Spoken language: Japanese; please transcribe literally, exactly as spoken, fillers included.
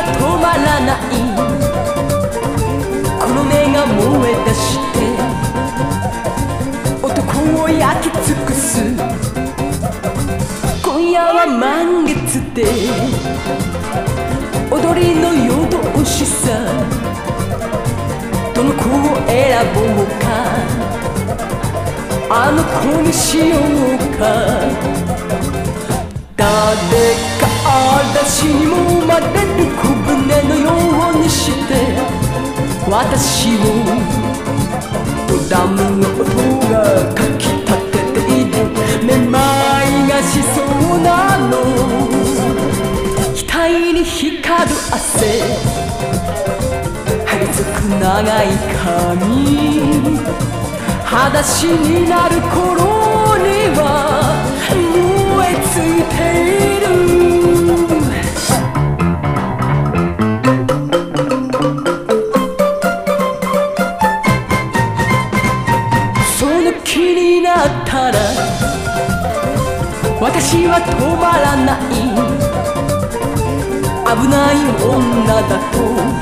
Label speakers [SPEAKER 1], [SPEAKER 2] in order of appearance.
[SPEAKER 1] 止まらない。この目が燃え出して男を焼き尽くす。今夜は満月で踊りの夜通しさ。どの子を選ぼうか、あの子にしようか。誰か嵐にもまれる小舟のようにして私をドラムの音がかきたてている。めまいがしそうなの。額に光る汗、張り付く長い髪。裸足になる頃には燃え尽きている。その気になったら私は止まらない。危ない女だと